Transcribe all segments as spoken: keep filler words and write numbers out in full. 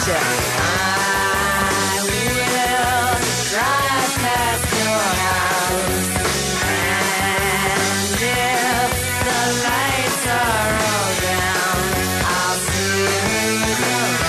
you. I will drive past your house, and if the lights are all down, I'll sneak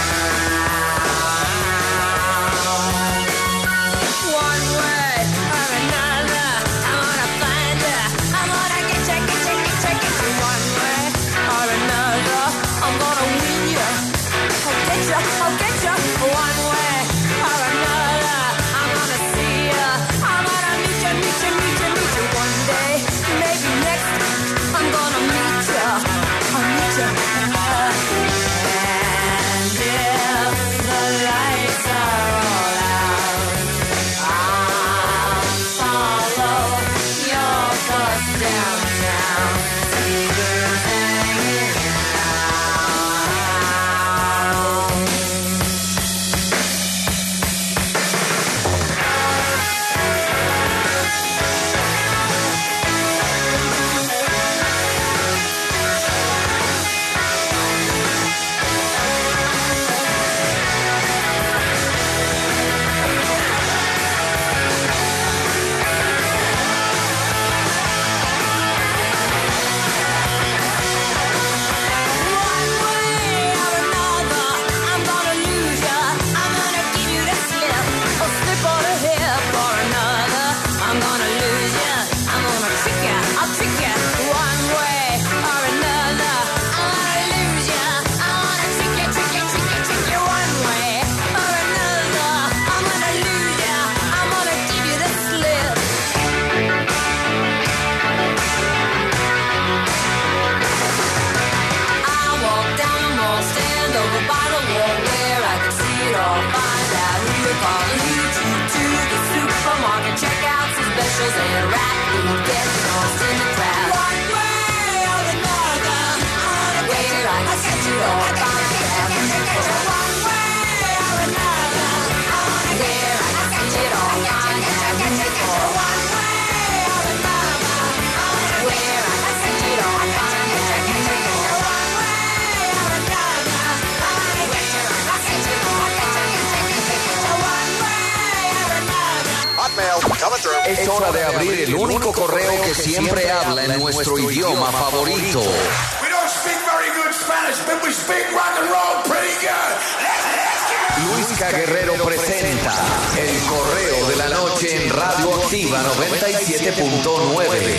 around. One way or another, I'm gonna find you. I'm gonna get you, get you, get you, get you. One way or another, I'm gonna win you. I'll get you, I'll get you. One way or another, I'm gonna see you. I'm gonna meet you, meet you, meet you, meet you. One day, maybe next, I'm gonna meet you. I'll meet you. And if the lights are all out, I'll follow your bus downtown. See girls hanging around. One way or another, I'm gonna lose ya. I'm gonna give you the slip, a slip on the hip or another. I'm gonna lose ya. I'm gonna trick ya. I'll trick ya. One way or another, I'm gonna lose ya. I'm gonna trick ya, trick ya, trick ya, trick ya. One way or another, I'm gonna lose ya. I'm gonna give you the slip. I walk down the mall, stand over by the wall where I can see it all. Find out who you're calling, lead you to the supermarket, check out some specials and rap food, get lost in the crowd. One way or another, where I can see it all. Find out who you're calling. One way or another, where I can see it all. Find out who you're calling. One way or another, where I can see it all. Find out who you're calling. One way or another, where I can see it all. One way or another. Hotmail, coming through. Es hora de abrir el único correo que siempre habla en nuestro idioma favorito. We don't speak very good Spanish, but we speak rock and roll pretty good. Let's, let's get it. Luisca Guerrero presenta El Correo de la Noche en Radio Activa noventa y siete punto nueve.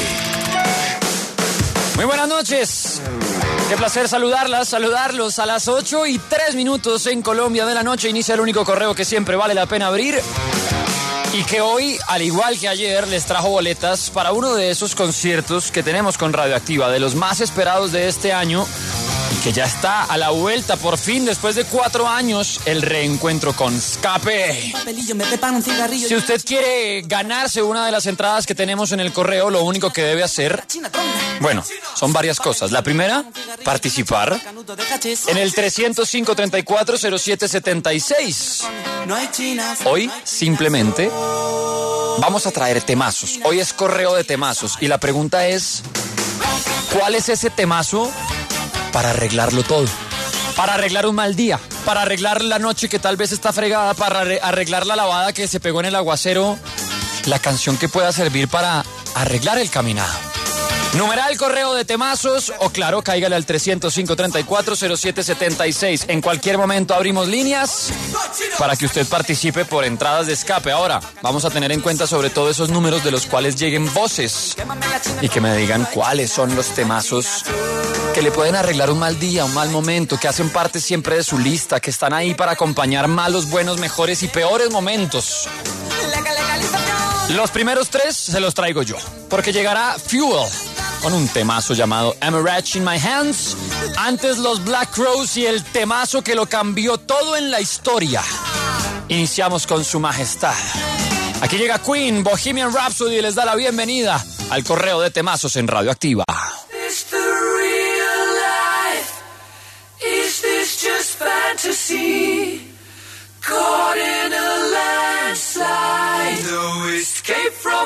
Muy buenas noches. Qué placer saludarlas, saludarlos a las ocho y tres minutos en Colombia de la noche. Inicia el único correo que siempre vale la pena abrir. Y que hoy, al igual que ayer, les trajo boletas para uno de esos conciertos que tenemos con Radioactiva, de los más esperados de este año, y que ya está a la vuelta, por fin, después de cuatro años, el reencuentro con Escape. Si usted quiere ganarse una de las entradas que tenemos en el correo, lo único que debe hacer, bueno, son varias cosas. La primera, participar en el trescientos cinco, treinta y cuatro, cero siete setenta y seis. Hoy, simplemente, vamos a traer temazos. Hoy es correo de temazos. Y la pregunta es, ¿cuál es ese temazo para arreglarlo todo? Para arreglar un mal día, para arreglar la noche que tal vez está fregada, para arreglar la lavada que se pegó en el aguacero, la canción que pueda servir para arreglar el caminado. Numeral correo de temazos o claro, cáigale al trescientos cinco, treinta y cuatro, cero siete setenta y seis. En cualquier momento abrimos líneas para que usted participe por entradas de Escape. Ahora, vamos a tener en cuenta sobre todo esos números de los cuales lleguen voces y que me digan cuáles son los temazos que le pueden arreglar un mal día, un mal momento, que hacen parte siempre de su lista, que están ahí para acompañar malos, buenos, mejores y peores momentos. Los primeros tres se los traigo yo, porque llegará Fuel con un temazo llamado Amaranth in My Hands. Antes los Black Crowes y el temazo que lo cambió todo en la historia. Iniciamos con Su Majestad. Aquí llega Queen, Bohemian Rhapsody, y les da la bienvenida al correo de temazos en Radioactiva. Is the real life? Is this just fantasy? Caught in a landslide, no escape from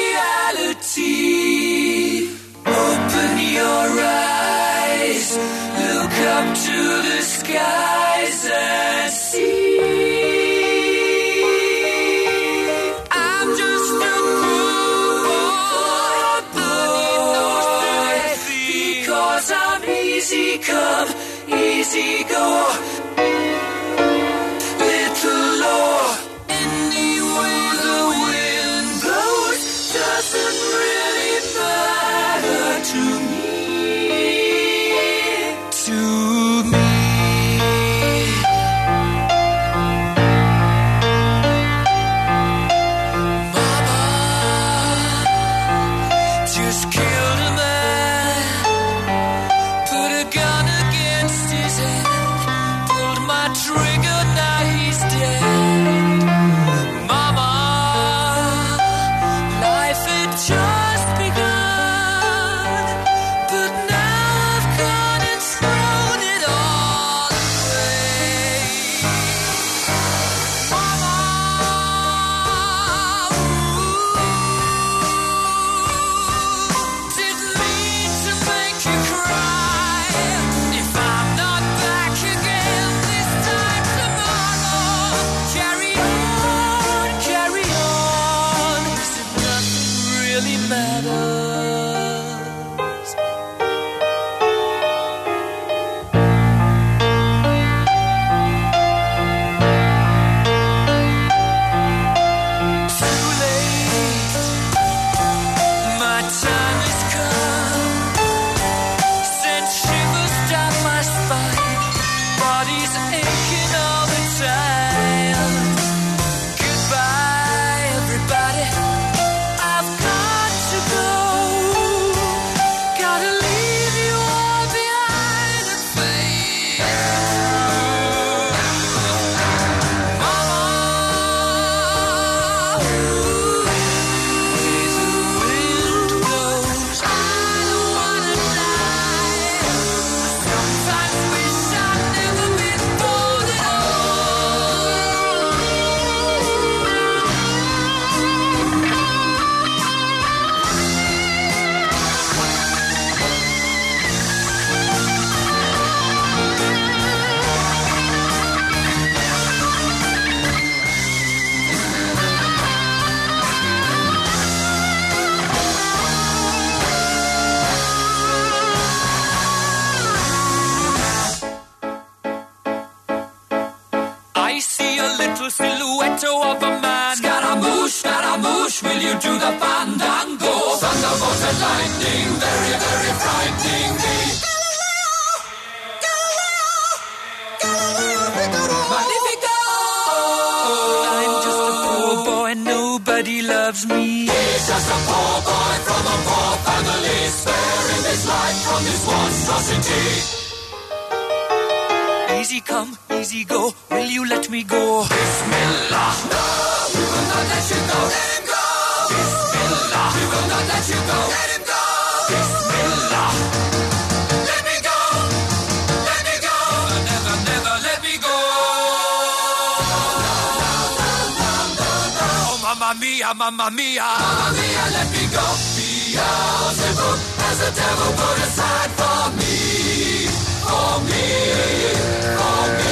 reality. Open your eyes, look up to the skies and see. Easy come, easy go. Little Lord, any way the wind blows doesn't really matter to me. To me. Mama just killed a man, put a gun against his head, pulled my trigger, now he's dead. Mama, life had just begun, but now I've gone and thrown it all away. Mama, ooh, didn't mean to make you cry. If I'm not back again this time tomorrow, carry on, carry on, 'cause if nothing really matters. Too late, my time has come. Sent shivers down my spine, body's aching all the time. Goodbye, everybody, I've got to go. Gotta leave you all behind and fade. Mama, ooh, the wind blows. I don't wanna die. Sometimes wish I'd never been born at I see a little silhouette of a man. Scaramouche, Scaramouche, will you do the fandango? Thunderbolt and lightning, very, very frightening me. Magnifico! I'm just a poor boy, nobody loves me. He's just a poor boy from a poor family, sparing his life from this monstrosity. Easy come, easy go, will you let me go? Bismillah. No, we will not let you go. Let him go. Bismillah. We will not let you go. Let him go. Bismillah. Let me go. Let me go. Never, never let me go. Oh, mamma mia, mamma mia. Mamma mia, let me go. Beelzebub has the devil put aside for me. For me. For me.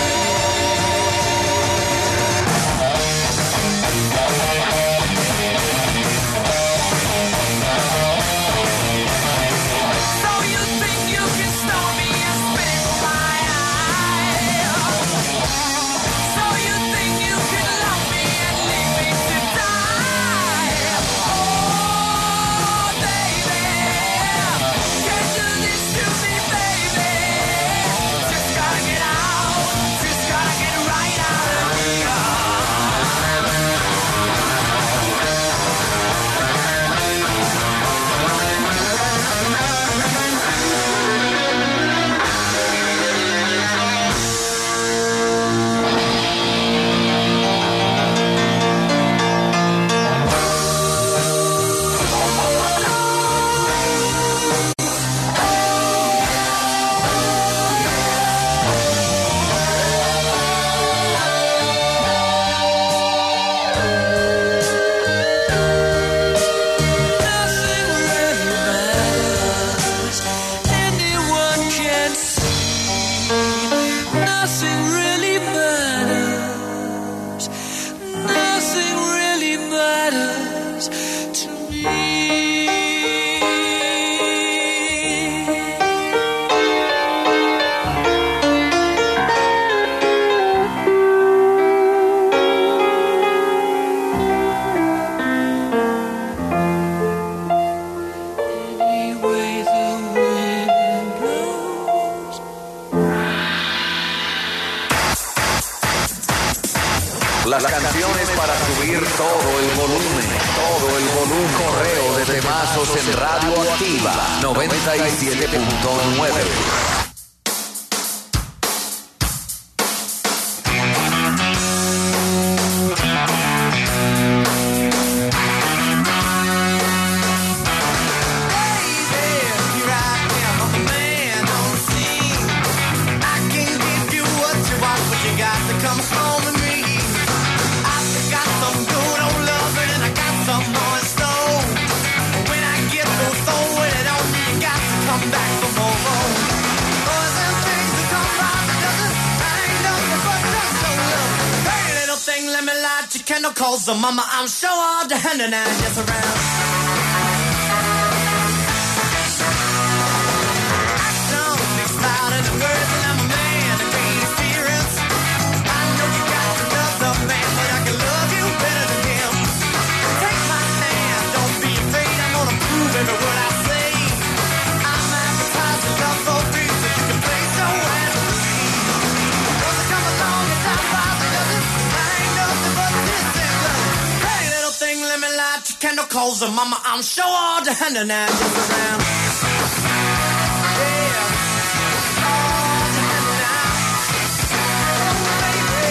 So you think you can stop me and spit in my eye? So you think you can love me and leave me to die? Oh, baby, las canciones para subir todo el volumen, todo el volumen. Correo de temazos en Radio Activa noventa y siete punto nueve. Calls the mama, I'm sure all the hand and just around. Action speaks louder than words, and I'm a man of great experience. I know you got another man, but I can love you better than him. Take my hand, don't be afraid, I'm gonna prove every word I say. I'm advertising love for free, so you can play so and free. Does it come along and time flies, it doesn't. I ain't nothing but this. Let me light your candle, calls her mama, I'm sure all the hand and hand is around. Yeah, all the hand and hand. Oh, baby.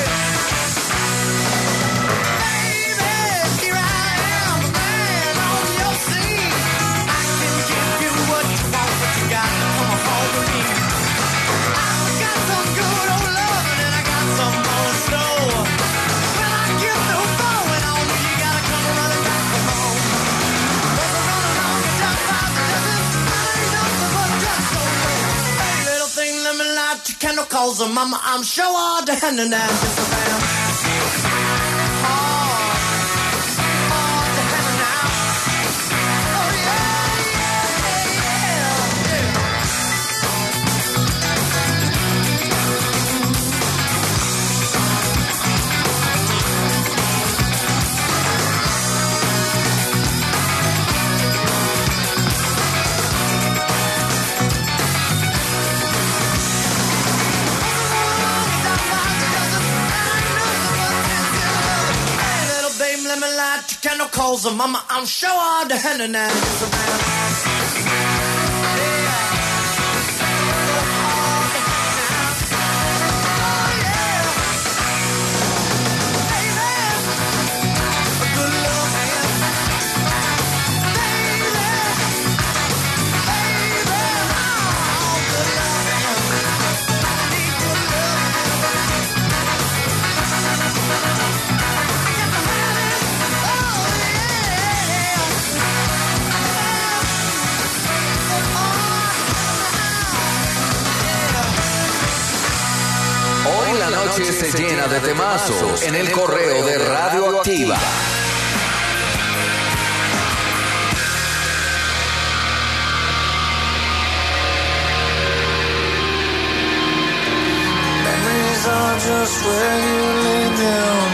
Baby, here I am, the man on your scene. I can give you what you want, but you got to come home with me. I got some good old loving and I got some more in store. When I get through throwing on you, you gotta come running back from home. Cause I'm running on your top five, it doesn't, I ain't nothing but just so low. Hey, little thing, let me light your candle, calls her mama, I'm sure all the hand and hand is around. Oh, all the hand and hand. Oh, yeah, yeah, yeah, yeah. Let me light your candle, calls her mama, I'm sure all the hand and hand is around. Yeah. All the hand and hand. Oh, yeah. Hey, man. A good little man. Baby. Baby. Oh, good love man. I need good love. I got the hand in. Hoy la noche se llena de temazos en el correo de Radio Activa. Memories are just where you lay down.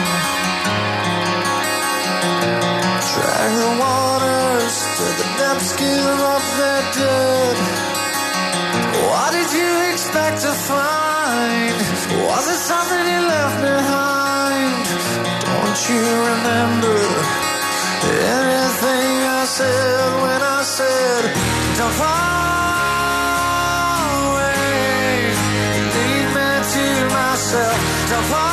Drag the waters till the depths give up their dead. What did you expect to find? Was it something you left behind? Don't you remember anything I said when I said, don't fall away, leave me to myself, don't fall.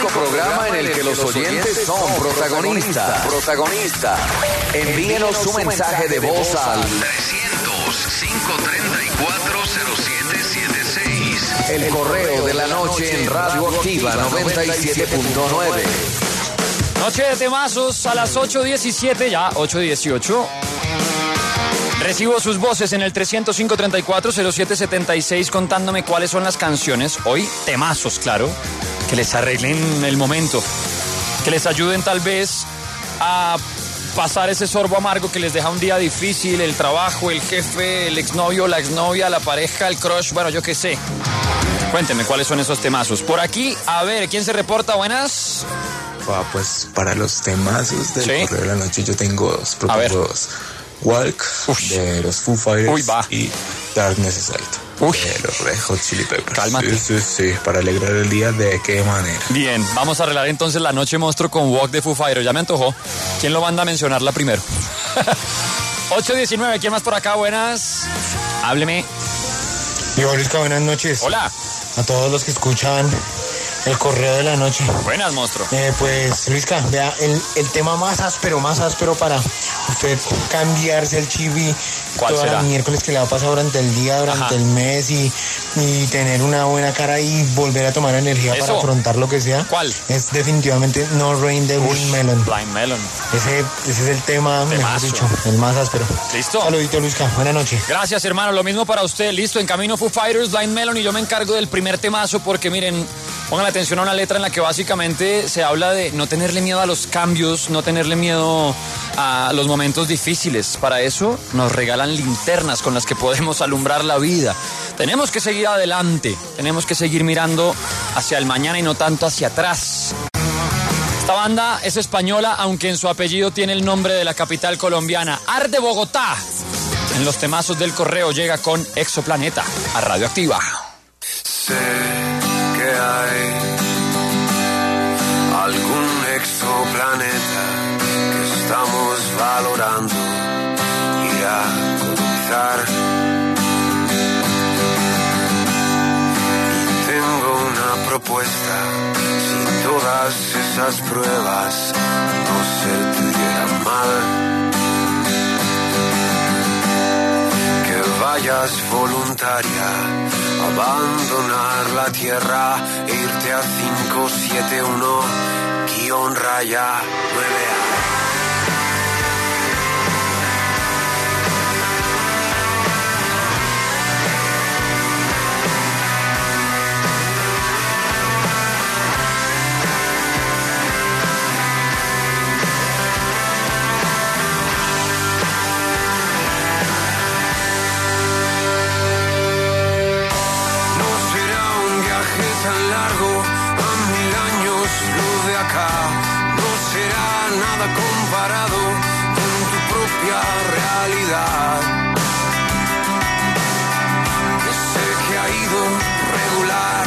programa en el que los oyentes son protagonistas. Protagonistas. Envíenos su mensaje de voz al trescientos, cinco treinta y cuatro, cero siete siete seis. el correo de la noche en Radioactiva noventa y siete punto nueve. Noche de temazos a las ocho diecisiete, ya ocho dieciocho. Recibo sus voces en el trescientos cinco treinta y cuatro, cero siete setenta y seis contándome cuáles son las canciones. Hoy temazos, claro, que les arreglen el momento, que les ayuden tal vez a pasar ese sorbo amargo que les deja un día difícil, el trabajo, el jefe, el exnovio, la exnovia, la pareja, el crush, bueno, yo qué sé. Cuéntenme cuáles son esos temazos. Por aquí, a ver, ¿quién se reporta? Buenas. Ah, pues para los temazos del ¿Sí? correo de la noche yo tengo dos. Propongo dos. Walk Uy. de los Foo Fighters. Uy, va. Y Darkness is Light Uy. de los Red Hot Chili Peppers. Cálmate. Sí, sí, sí, para alegrar el día de qué manera. Bien, vamos a arreglar entonces la noche monstruo con Walk de Foo Fighters. Ya me antojó. ¿Quién lo manda a mencionarla primero? ocho diecinueve, ¿quién más por acá? Buenas. Hábleme. Diego Luisca, buenas noches. Hola. A todos los que escuchan el correo de la noche. Buenas, monstruo. Eh, pues, Luisca, vea, el, el tema más áspero, más áspero para usted cambiarse el chip y ¿Cuál toda será? la miércoles que le va a pasar durante el día, durante Ajá. el mes y, y tener una buena cara y volver a tomar energía Eso. para afrontar lo que sea. ¿Cuál? Es definitivamente No Rain de Blind Melon. Blind Melon. Ese, ese es el tema, mejor Temazo. dicho, el más áspero. ¿Listo? Saludito, Luisca, buenas noches. Gracias, hermano. Lo mismo para usted. Listo, en camino Foo Fighters, Blind Melon, y yo me encargo del primer temazo porque, miren, pongan atención a una letra en la que básicamente se habla de no tenerle miedo a los cambios, no tenerle miedo a los momentos difíciles. Para eso nos regalan linternas con las que podemos alumbrar la vida. Tenemos que seguir adelante, tenemos que seguir mirando hacia el mañana y no tanto hacia atrás. Esta banda es española, aunque en su apellido tiene el nombre de la capital colombiana, Ar de Bogotá. En los temazos del correo llega con Exoplaneta a Radioactiva. Sé que hay algún exoplaneta que estamos valorando ir a colonizar. Y tengo una propuesta: si todas esas pruebas no se te dieran mal, que vayas voluntaria a abandonar la tierra e irte a cinco siete uno guión raya nueve A. Tan largo, a mil años luz de acá, no será nada comparado con tu propia realidad, que sé que ha ido regular.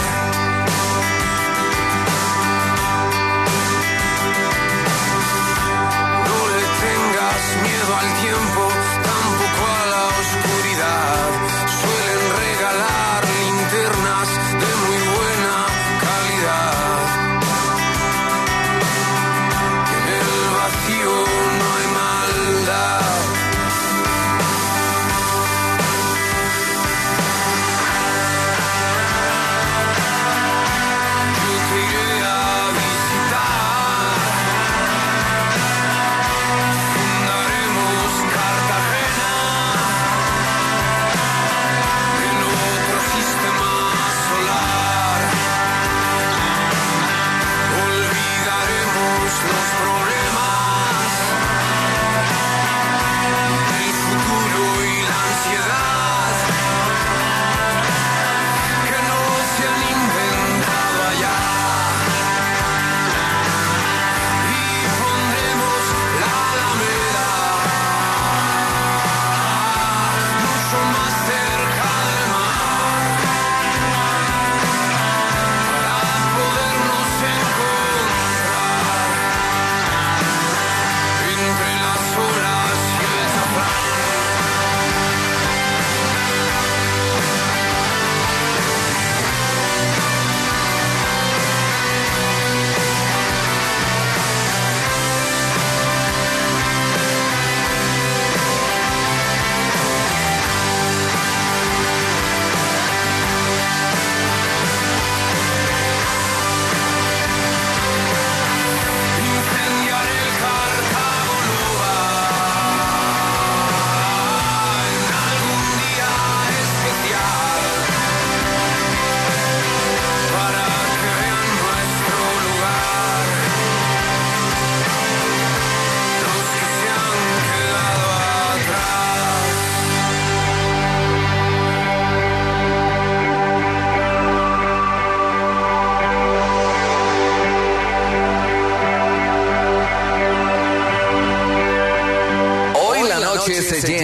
No le tengas miedo al tiempo, tampoco a la oscuridad, suelen regalar linternas de muy buena calidad. En el vacío no hay maldad.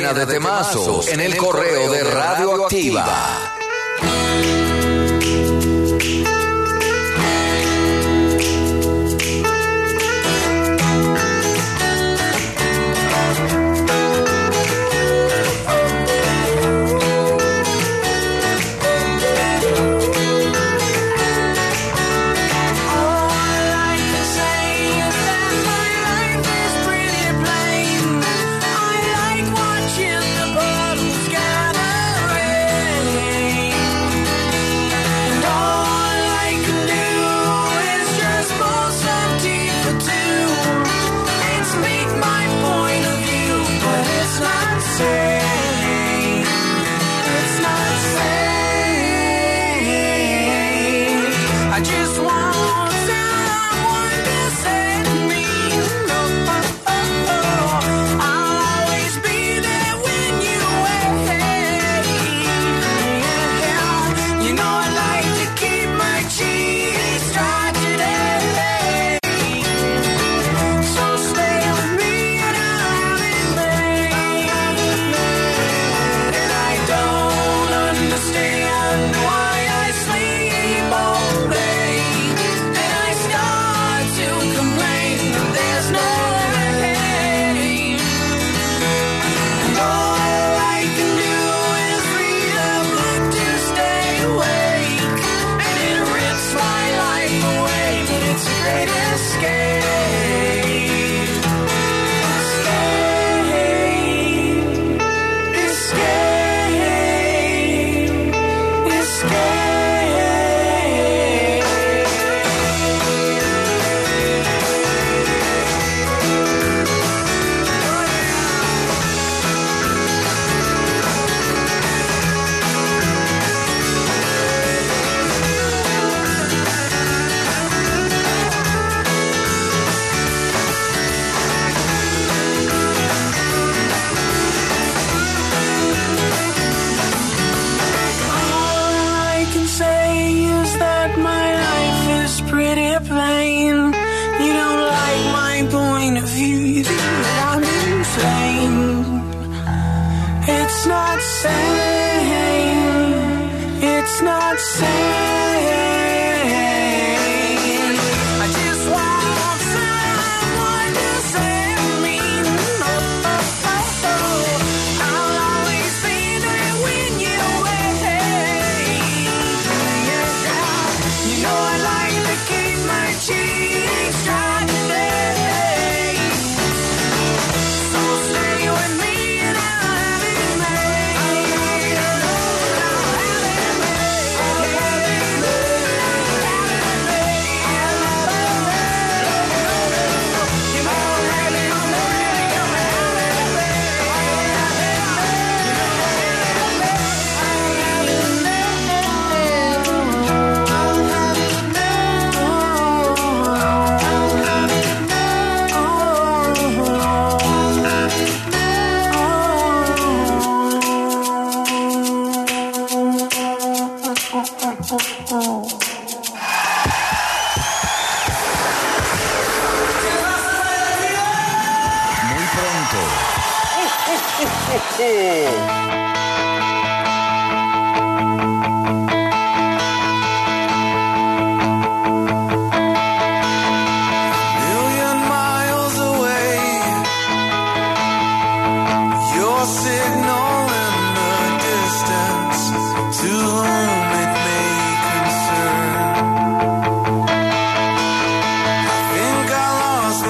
llena de temazos en el correo de Radioactiva.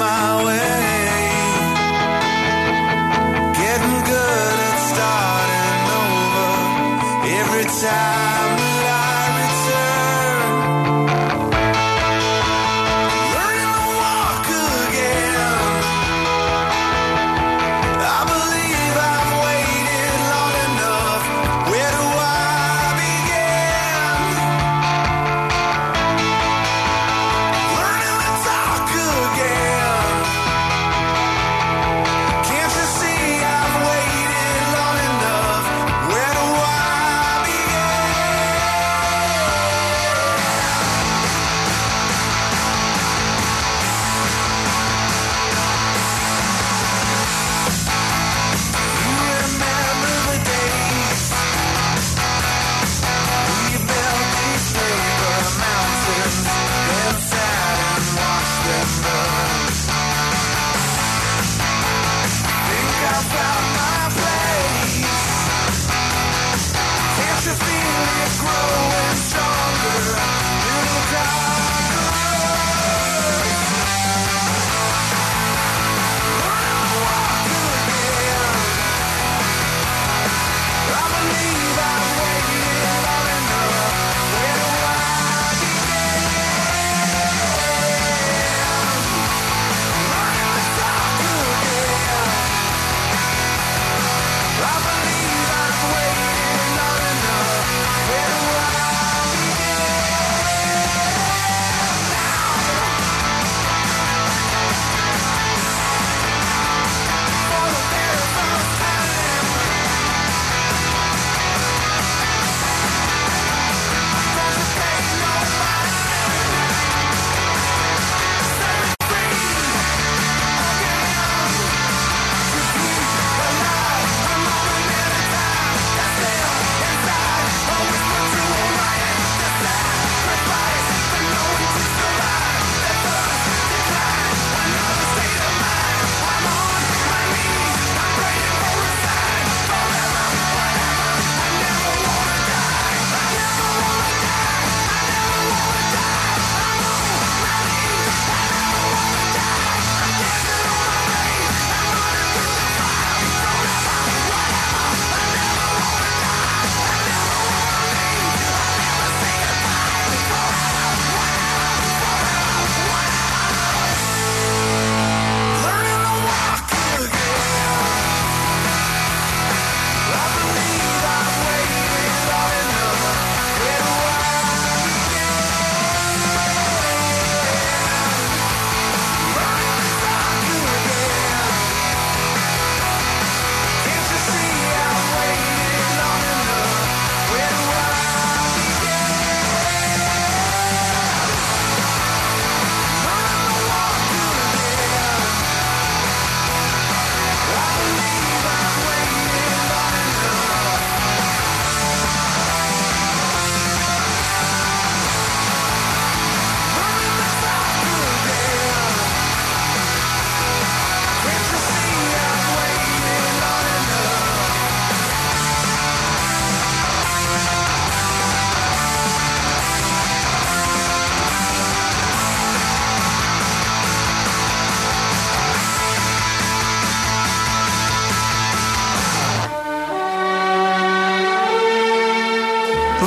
Getting good at starting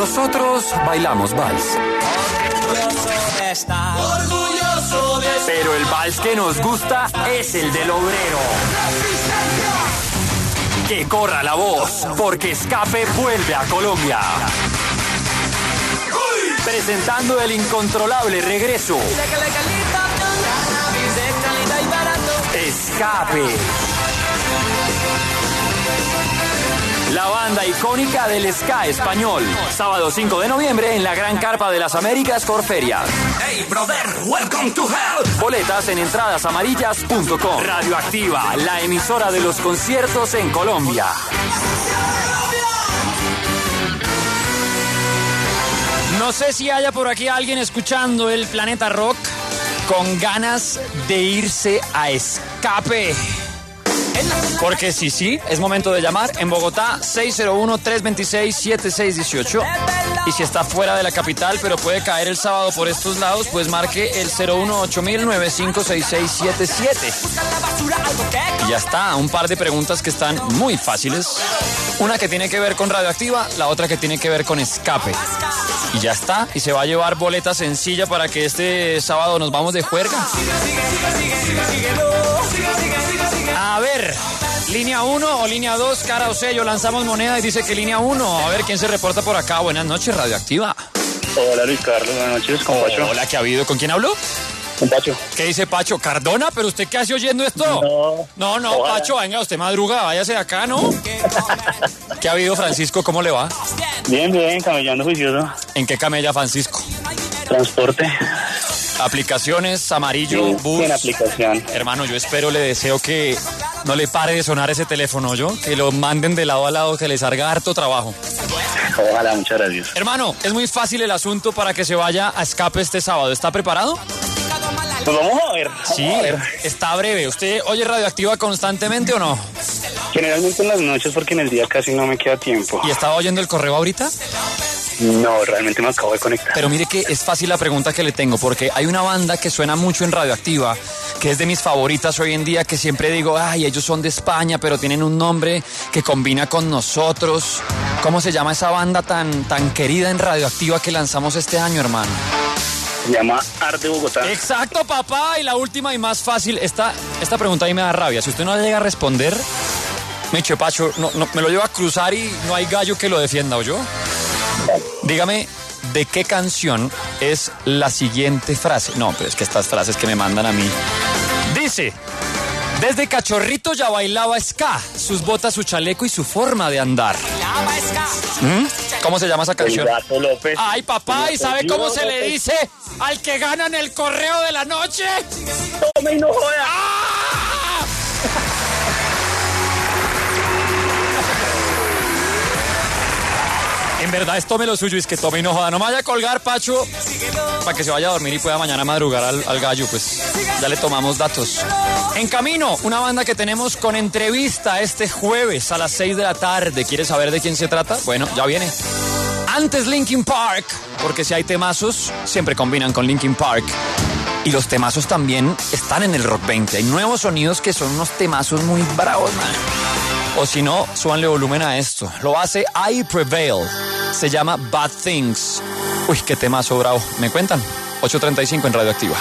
Nosotros bailamos vals. Orgulloso de estar. Pero el vals que nos gusta es el del obrero. Que corra la voz, porque Escape vuelve a Colombia. Presentando el incontrolable regreso. Escape. La banda icónica del ska español. Sábado cinco de noviembre en la Gran Carpa de las Américas Corferia. Hey, brother, welcome to hell. Boletas en entradas amarillas punto com. Radioactiva, la emisora de los conciertos en Colombia. No sé si haya por aquí alguien escuchando el Planeta Rock con ganas de irse a Escape. Porque sí, sí, es momento de llamar en Bogotá seis cero uno, tres dos seis, siete seis uno ocho. Y si está fuera de la capital, pero puede caer el sábado por estos lados, pues marque el cero uno ocho mil nueve cinco seis seis siete siete. Y ya está, un par de preguntas que están muy fáciles. Una que tiene que ver con Radioactiva, la otra que tiene que ver con Escape. Y ya está, y se va a llevar boleta sencilla para que este sábado nos vamos de juerga. A ver, línea uno o línea dos, cara o sello, lanzamos moneda y dice que línea uno. A ver, ¿quién se reporta por acá? Buenas noches, Radioactiva. Hola, Luis Carlos, buenas noches, con Pacho. Hola, ¿qué ha habido? ¿Con quién habló? Con Pacho. ¿Qué dice Pacho? ¿Cardona? ¿Pero usted qué hace oyendo esto? No. No, no, Ojalá. Pacho, venga, usted madruga, váyase de acá, ¿no? ¿Qué ha habido, Francisco? ¿Cómo le va? Bien, bien, camellando juicioso. ¿En qué camella, Francisco? Transporte. Aplicaciones, amarillo, Sí, bus. en aplicación. Hermano, yo espero, le deseo que no le pare de sonar ese teléfono, ¿yo? Que lo manden de lado a lado, que les salga harto trabajo. Ojalá, muchas gracias. Hermano, es muy fácil el asunto para que se vaya a Escape este sábado. ¿Está preparado? Pues vamos a ver. Vamos Sí, a ver. está breve. ¿Usted oye Radioactiva constantemente o no? Generalmente en las noches porque en el día casi no me queda tiempo. ¿Y estaba oyendo el correo ahorita? No, realmente me acabo de conectar. Pero mire que es fácil la pregunta que le tengo, porque hay una banda que suena mucho en Radioactiva, que es de mis favoritas hoy en día, que siempre digo, ay, ellos son de España, pero tienen un nombre que combina con nosotros. ¿Cómo se llama esa banda tan, tan querida en Radioactiva que lanzamos este año, hermano? Se llama Arte Bogotá. Exacto, papá. Y la última y más fácil, esta, esta pregunta ahí me da rabia. Si usted no llega a responder, me eche Pacho, no, no, me lo lleva a cruzar y no hay gallo que lo defienda, ¿o yo? Dígame, ¿de qué canción es la siguiente frase? No, pero es que estas frases que me mandan a mí. Dice, desde cachorrito ya bailaba ska, sus botas, su chaleco y su forma de andar. ¿Mm? ¿Cómo se llama esa canción? El Gato López. Ay, papá, ¿y sabe cómo se le dice al que gana en el correo de la noche? Tome y no joda. ¡Ah! En verdad es tome lo suyo, es que tome y no joda. No me vaya a colgar, Pacho, para que se vaya a dormir y pueda mañana madrugar al, al gallo, pues ya le tomamos datos. En camino, una banda que tenemos con entrevista este jueves a las seis de la tarde. ¿Quieres saber de quién se trata? Bueno, ya viene. Antes Linkin Park, porque si hay temazos, siempre combinan con Linkin Park. Y los temazos también están en el Rock veinte. Hay nuevos sonidos que son unos temazos muy bravos, man. O si no, súbanle volumen a esto. Lo hace I Prevail. Se llama Bad Things. Uy, qué temazo bravo. ¿Me cuentan? ocho treinta y cinco en Radioactiva.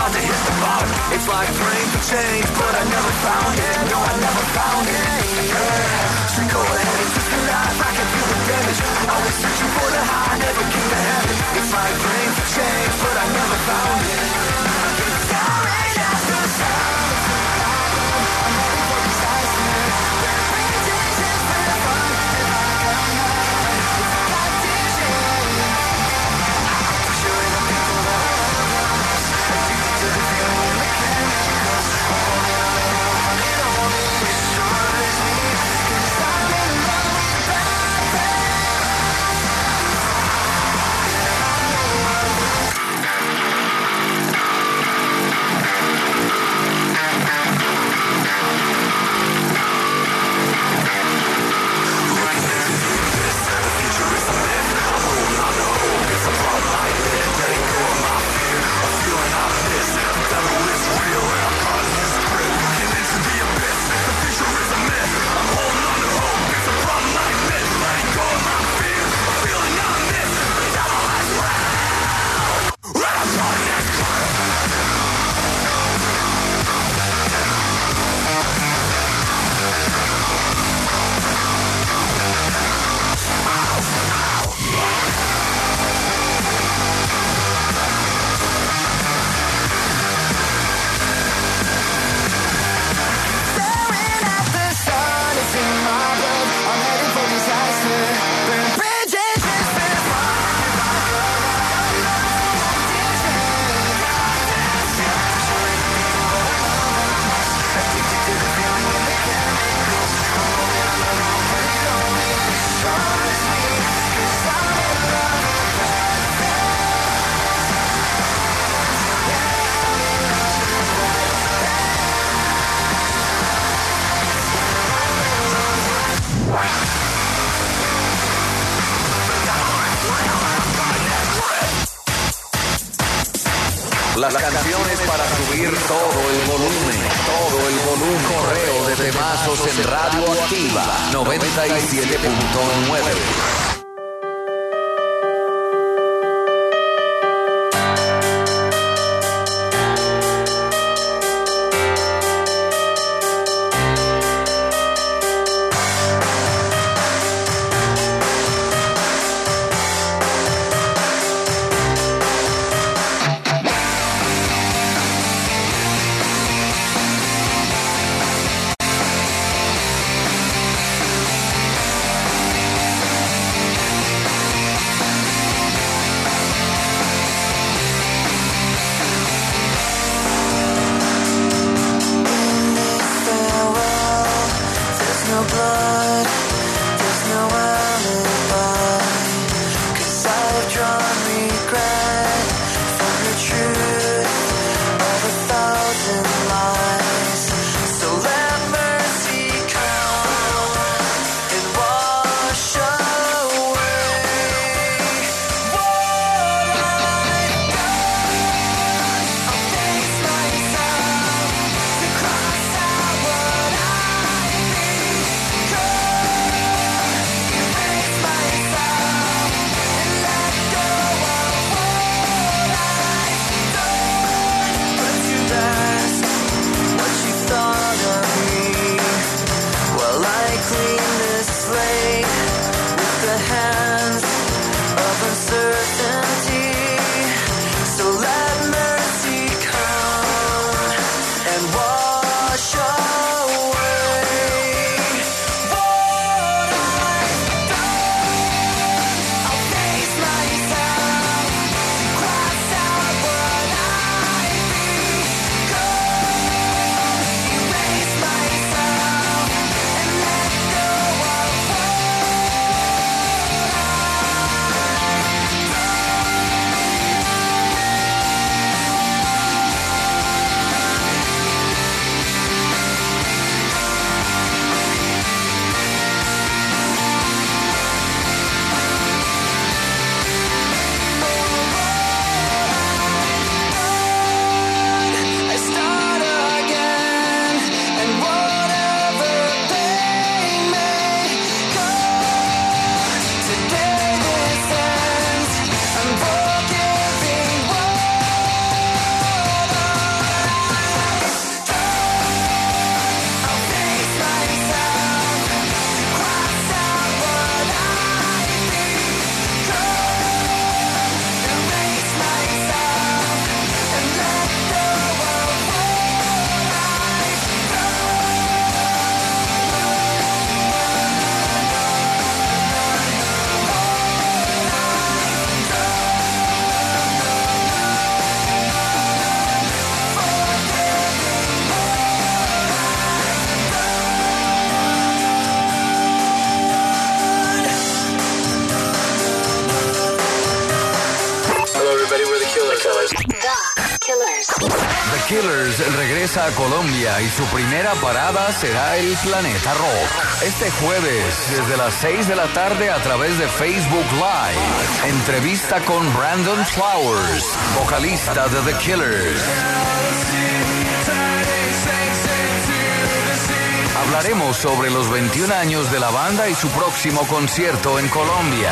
about to hit the bottom. It's like praying for change, but I never found it. No, I never found it. Yeah. So go ahead and twist the life. I can feel the damage. Always searching for the high, never get the heaven. It's like praying for change, but I never found it. It's staring at the sun. I'm ready for disaster. Repetition's been fun. If I come out, it's a competition. I'm showing the people that I love us. Addicted to the feeling in the chemicals. I'm holding on and holding on. It destroys me. 'Cause I'm in love with bad things. Staring at the sun, it's in my blood. I'm heading for disaster. Burn bridges, it's been fun. If I come out, addicted to the feeling in the chemicals. I'm holding on and holding on. It destroys me. 'Cause I'm in love with bad Las canciones para subir todo el volumen, todo el volumen. Correo de temazos en Radio Activa noventa y siete punto nueve. Killers regresa a Colombia y su primera parada será el Planeta Rock. Este jueves, desde las seis de la tarde a través de Facebook Live. Entrevista con Brandon Flowers, vocalista de The Killers. Hablaremos sobre los veintiún años de la banda y su próximo concierto en Colombia.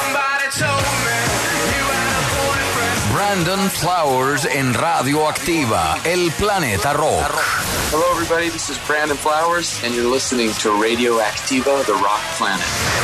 Brandon Flowers en Radio Activa, El Planeta Rock. Hello everybody, this is Brandon Flowers and you're listening to Radio Activa, The Rock Planet.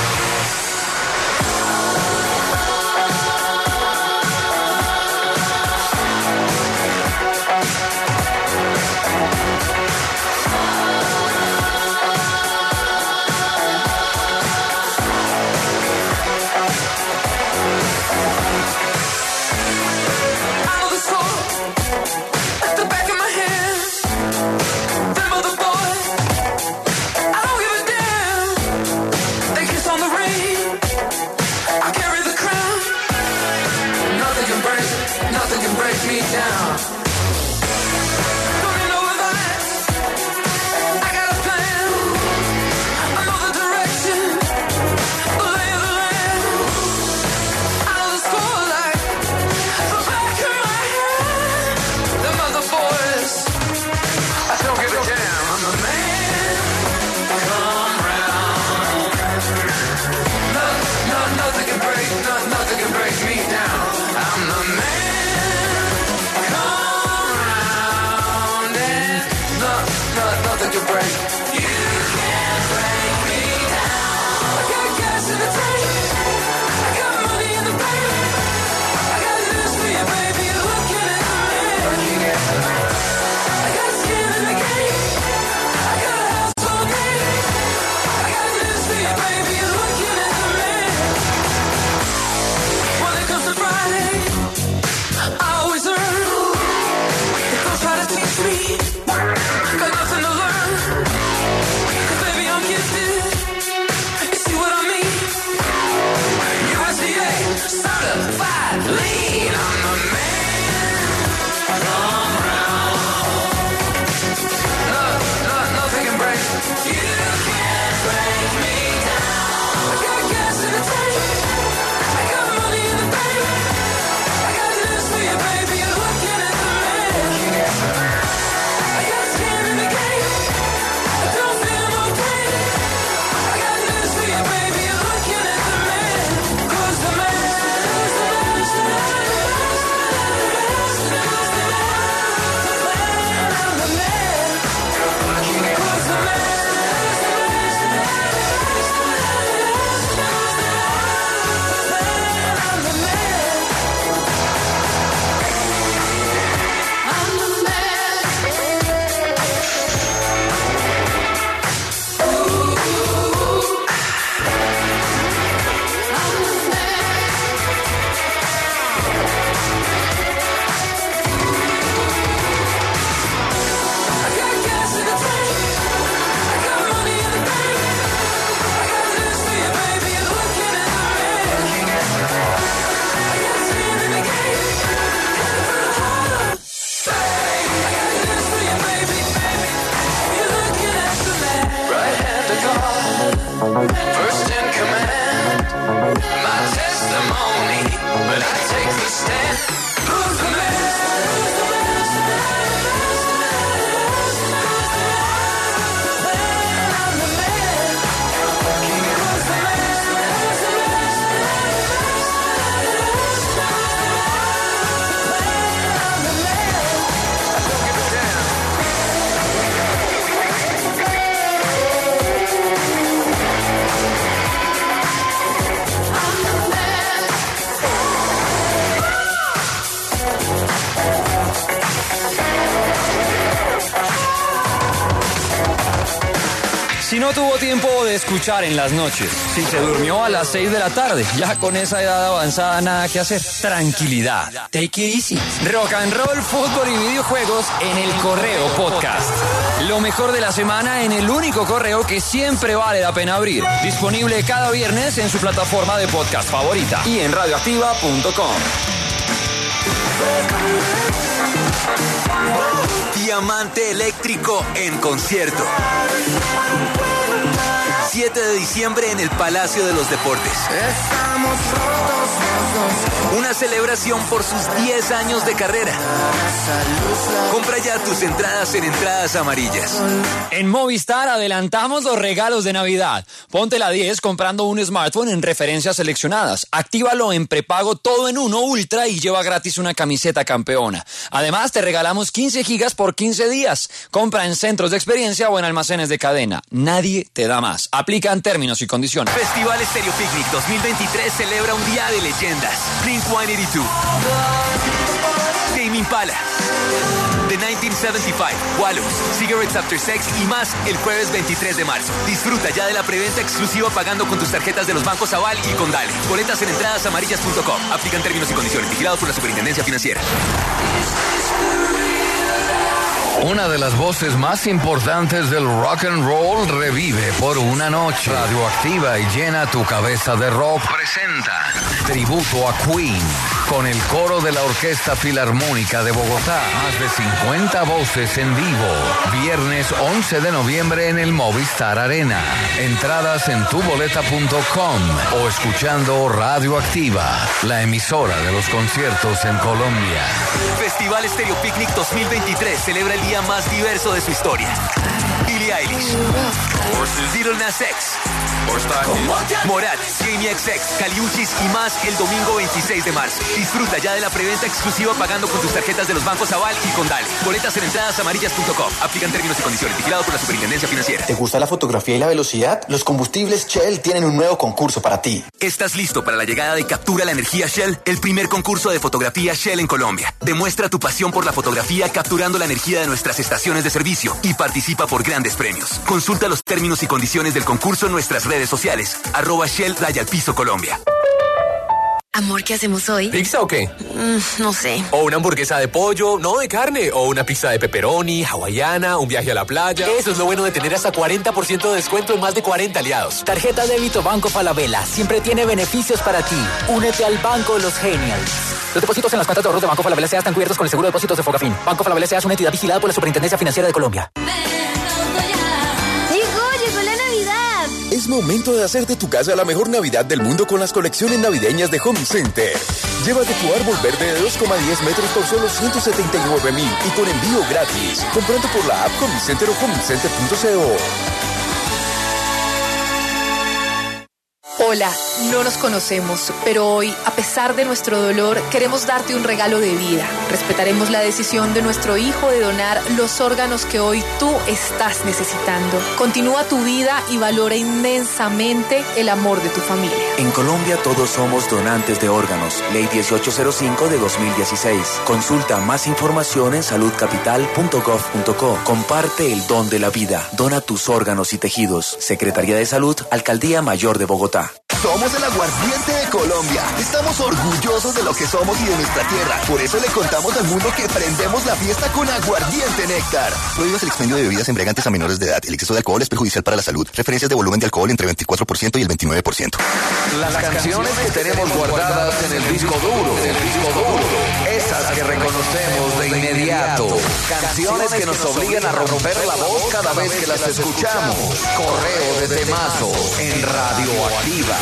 First in command, my testimony, but I take the stand. Who's the man? I'm the man. Who's the I'm the man. I don't give a damn. Si no tuvo tiempo de escuchar en las noches, si se durmió a las seis de la tarde, ya con esa edad avanzada nada que hacer. Tranquilidad. Take it easy. Rock and roll, fútbol y videojuegos en el Correo Podcast. Lo mejor de la semana en el único correo que siempre vale la pena abrir. Disponible cada viernes en su plataforma de podcast favorita y en radioactiva punto com. Diamante Eléctrico en concierto. siete de diciembre en el Palacio de los Deportes. Estamos rotos los dos. Una celebración por sus diez años de carrera. Compra ya tus entradas en Entradas Amarillas. En Movistar adelantamos los regalos de Navidad. Ponte la diez comprando un smartphone en referencias seleccionadas. Actívalo en prepago todo en uno Ultra y lleva gratis una camiseta campeona. Además, te regalamos quince gigas por quince días. Compra en centros de experiencia o en almacenes de cadena. Nadie te da más. Aplican términos y condiciones. Festival Stereo Picnic dos mil veintitrés celebra un día de leyendas. Blink ciento ochenta y dos. Tame Impala. The nineteen seventy-five, Wallows, Cigarettes After Sex y más el jueves veintitrés de marzo. Disfruta ya de la preventa exclusiva pagando con tus tarjetas de los bancos Aval y Condale. Boletas en entradas amarillas punto com. Aplican términos y condiciones. Vigilados por la Superintendencia Financiera. Una de las voces más importantes del rock and roll revive por una noche. Radioactiva y llena tu cabeza de rock. Presenta tributo a Queen con el coro de la Orquesta Filarmónica de Bogotá. Más de cincuenta voces en vivo. Viernes once de noviembre en el Movistar Arena. Entradas en tu boleta punto com o escuchando Radioactiva, la emisora de los conciertos en Colombia. Festival Stereo Picnic dos mil veintitrés celebra el día más diverso de su historia. Billie Eilish, Little Nas X, Morat, Jamie X X, Caliuchis y más el domingo veintiséis de marzo. Disfruta ya de la preventa exclusiva pagando con tus tarjetas de los bancos Aval y Condale. Boletas en entradas amarillas punto com. Aplican términos y condiciones. Vigilado por la Superintendencia Financiera. ¿Te gusta la fotografía y la velocidad? Los combustibles Shell tienen un nuevo concurso para ti. ¿Estás listo para la llegada de Captura la Energía Shell? El primer concurso de fotografía Shell en Colombia. Demuestra tu pasión por la fotografía capturando la energía de nuestras estaciones de servicio y participa por grandes premios. Consulta los términos y condiciones del concurso en nuestras redes sociales. Arroba Shell Raya al Piso Colombia. Amor, ¿qué hacemos hoy? ¿Pizza o qué? Mm, no sé. O una hamburguesa de pollo, no de carne. O una pizza de pepperoni, hawaiana, un viaje a la playa. Eso es lo bueno de tener hasta cuarenta por ciento de descuento en más de cuarenta aliados. Tarjeta débito Banco Falabella. Siempre tiene beneficios para ti. Únete al Banco Los Genials. Los depósitos en las cuentas de ahorros de Banco Falabella S A están cubiertos con el seguro de depósitos de Fogafín. Banco Falabella S A es una entidad vigilada por la Superintendencia Financiera de Colombia. Es momento de hacer de tu casa la mejor Navidad del mundo con las colecciones navideñas de Home Center. Llévate tu árbol verde de dos coma diez metros por solo ciento setenta y nueve mil y con envío gratis. Comprando por la app Home Center o home center punto co. Hola, no nos conocemos, pero hoy, a pesar de nuestro dolor, queremos darte un regalo de vida. Respetaremos la decisión de nuestro hijo de donar los órganos que hoy tú estás necesitando. Continúa tu vida y valora inmensamente el amor de tu familia. En Colombia todos somos donantes de órganos. Ley dieciocho cero cinco de dos mil dieciséis. Consulta más información en salud capital punto gov punto co. Comparte el don de la vida. Dona tus órganos y tejidos. Secretaría de Salud, Alcaldía Mayor de Bogotá. Somos el aguardiente de Colombia. Estamos orgullosos de lo que somos y de nuestra tierra. Por eso le contamos al mundo que prendemos la fiesta con Aguardiente Néctar. Prohíbas el expendio de bebidas embriagantes a menores de edad. El exceso de alcohol es perjudicial para la salud. Referencias de volumen de alcohol entre veinticuatro por ciento y el veintinueve por ciento. Las canciones que tenemos guardadas en el disco duro, en el disco duro, esas que reconocemos de inmediato, canciones que nos obligan a romper la voz cada vez que las escuchamos. Correo de temazo en Radioactiva.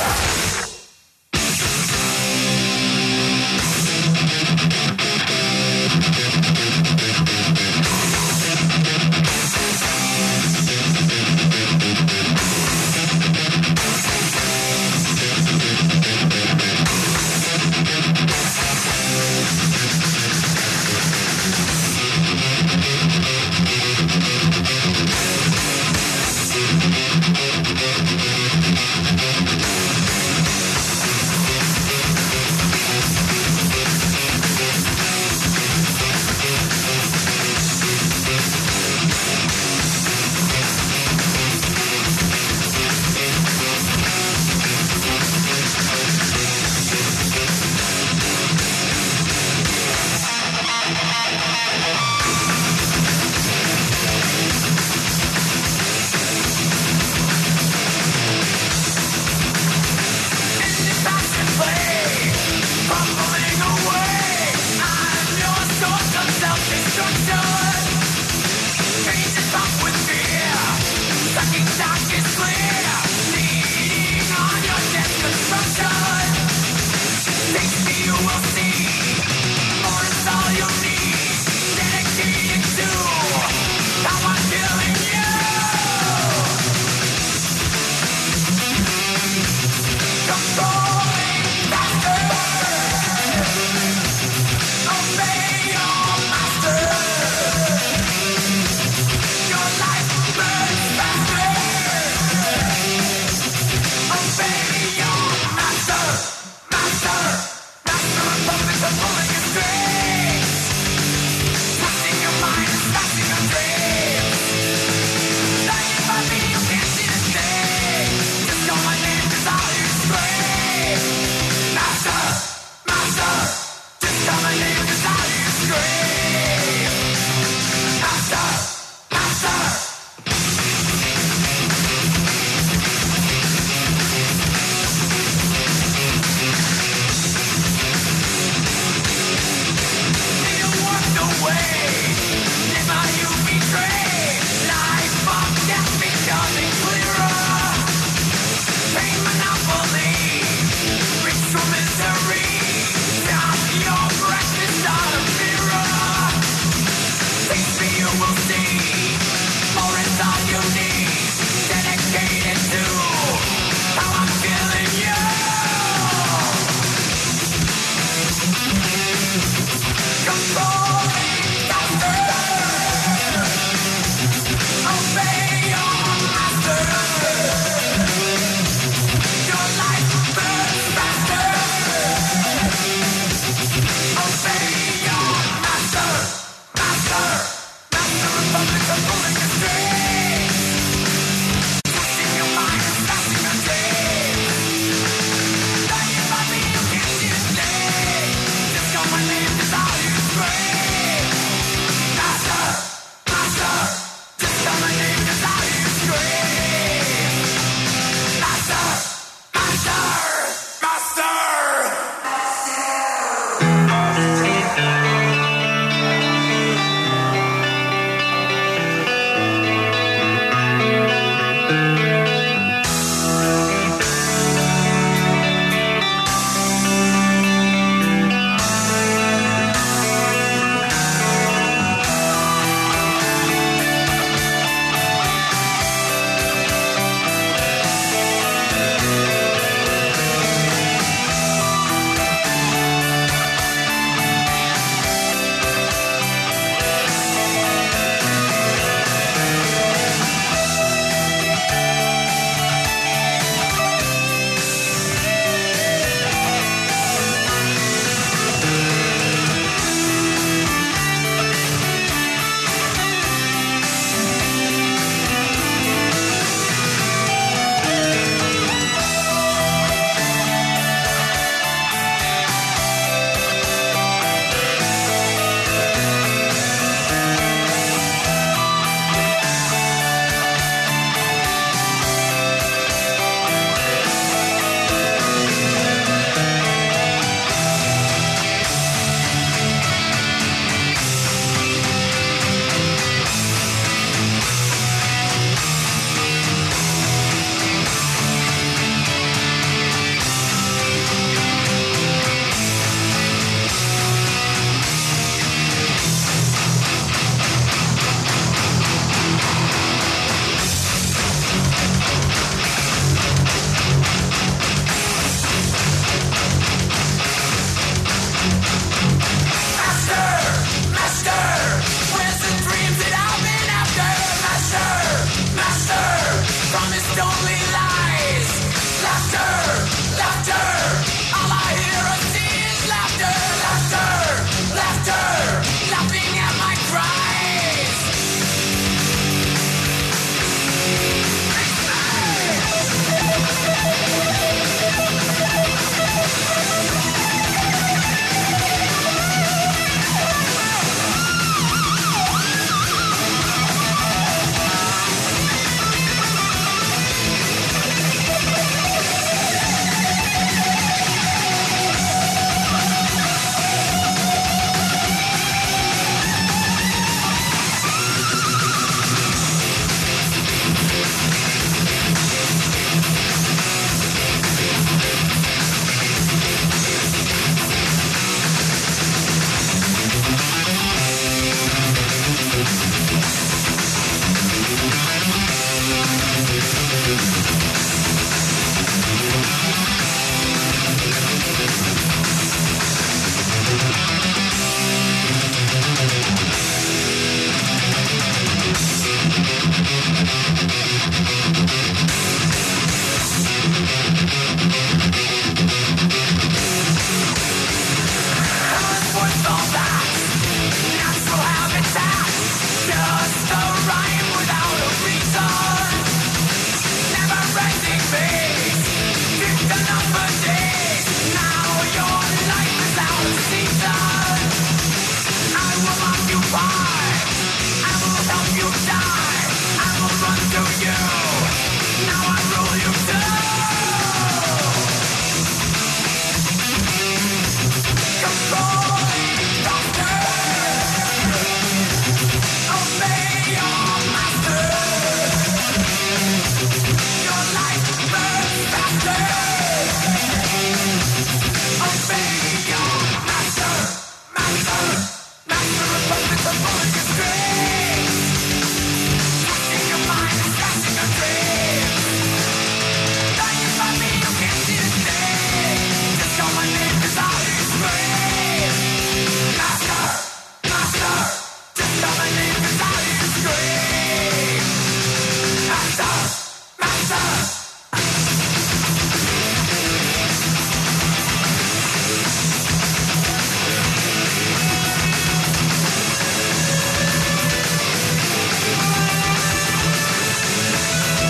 Don't leave